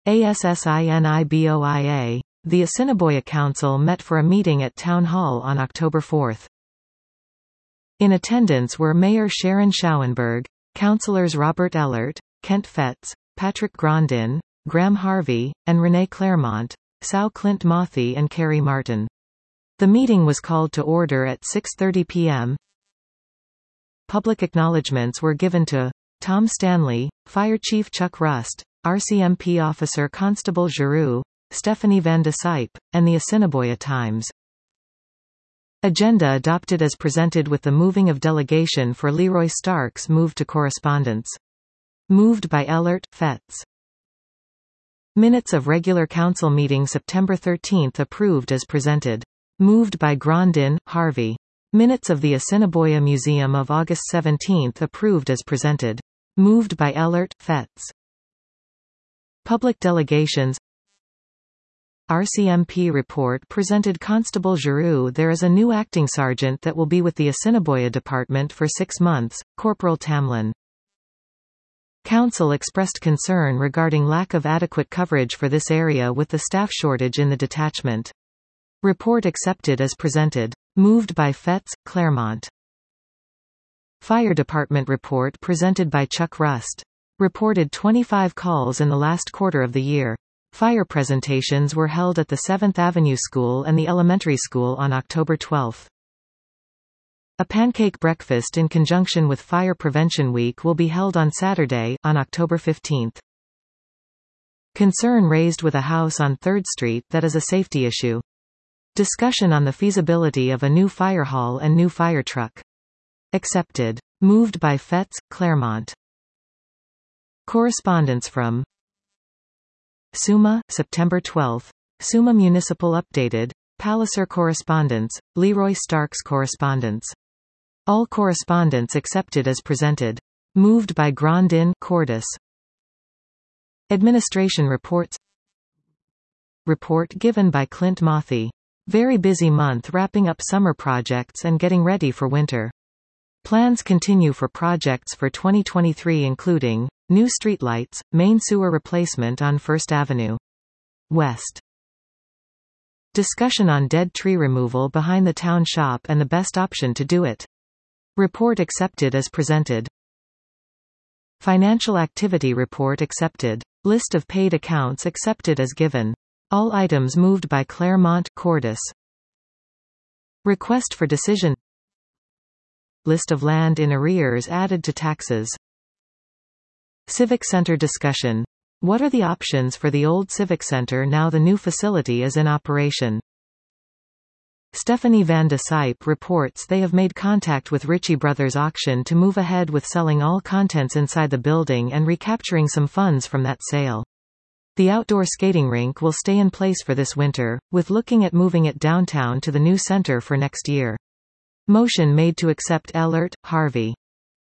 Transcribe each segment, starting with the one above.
ASSINIBOIA. The Assiniboia Council met for a meeting at Town Hall on October 4. In attendance were Mayor Sharon Schauenberg, Councillors Robert Ellert, Kent Fetz, Patrick Grondin, Graham Harvey, and Renee Claremont, Sal Clint Mothy and Carrie Martin. The meeting was called to order at 6:30 p.m. Public acknowledgements were given to Tom Stanley, Fire Chief Chuck Rust, RCMP Officer Constable Giroux, Stephanie Van de Sype, and the Assiniboia Times. Agenda adopted as presented with the moving of delegation for Leroy Starks moved to correspondence. Moved by Ellert, Fetz. Minutes of regular council meeting September 13 approved as presented. Moved by Grondin, Harvey. Minutes of the Assiniboia Museum of August 17 approved as presented. Moved by Ellert, Fetz. Public delegations. RCMP report presented Constable Giroux. There is a new acting sergeant that will be with the Assiniboia Department for 6 months, Corporal Tamlin. Council expressed concern regarding lack of adequate coverage for this area with the staff shortage in the detachment. Report accepted as presented. Moved by Fetz, Claremont. Fire Department report presented by Chuck Rust. Reported 25 calls in the last quarter of the year. Fire presentations were held at the 7th Avenue School and the elementary school on October 12. A pancake breakfast in conjunction with Fire Prevention Week will be held on Saturday, on October 15. Concern raised with a house on 3rd Street that is a safety issue. Discussion on the feasibility of a new fire hall and new fire truck. Accepted. Moved by Fetz, Claremont. Correspondence from Suma, September 12. Suma Municipal Updated. Palliser Correspondence, Leroy Starks Correspondence. All correspondence accepted as presented. Moved by Grondin, Cordis. Administration reports. Report given by Clint Mothy. Very busy month wrapping up summer projects and getting ready for winter. Plans continue for projects for 2023 including new streetlights, main sewer replacement on 1st Avenue West. Discussion on dead tree removal behind the town shop and the best option to do it. Report accepted as presented. Financial activity report accepted. List of paid accounts accepted as given. All items moved by Claremont, Cordis. Request for decision. List of land in arrears added to taxes. Civic Center discussion. What are the options for the old Civic Center now the new facility is in operation? Stephanie Van de Sype reports they have made contact with Ritchie Brothers Auction to move ahead with selling all contents inside the building and recapturing some funds from that sale. The outdoor skating rink will stay in place for this winter, with looking at moving it downtown to the new center for next year. Motion made to accept Ellert, Harvey.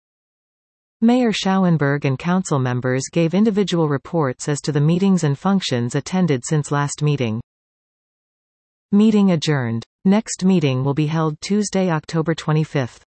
Mayor Schauenberg and council members gave individual reports as to the meetings and functions attended since last meeting. Meeting adjourned. Next meeting will be held Tuesday, October 25.